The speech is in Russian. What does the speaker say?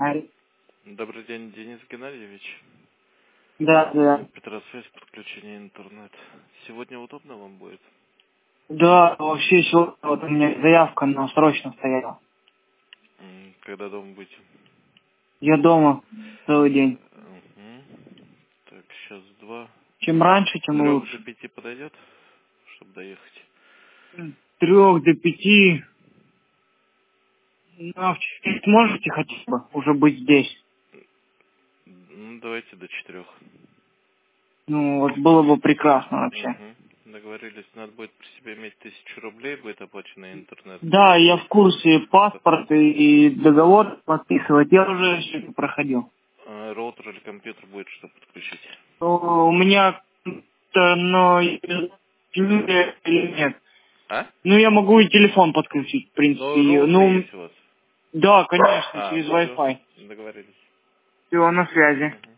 Добрый день, Денис Геннадьевич. Да. Петросвязь, подключение интернет. Сегодня удобно вам будет? Да, вообще сегодня вот у меня заявка на срочно стояла. Когда дома будете? Я дома целый день. Угу. Так, сейчас 2. Чем раньше, С тем 3 до лучше. 5 подойдет, чтобы доехать? 3 до 5. Ну, а в 4 сможете хотя бы уже быть здесь? Ну, давайте до 4. Ну, вот было бы прекрасно вообще. Угу. Договорились, надо будет при себе иметь 1000 рублей, будет оплачено интернет. Да, я в курсе паспорт и договор подписывать. Я уже все это проходил. Роутер или компьютер будет, что подключить? У меня, но или нет. А? Ну, я могу и телефон подключить, в Ну, принципе. роутер Ну, есть у вас. да, конечно, через Все, Wi-Fi. договорились. Все, на связи.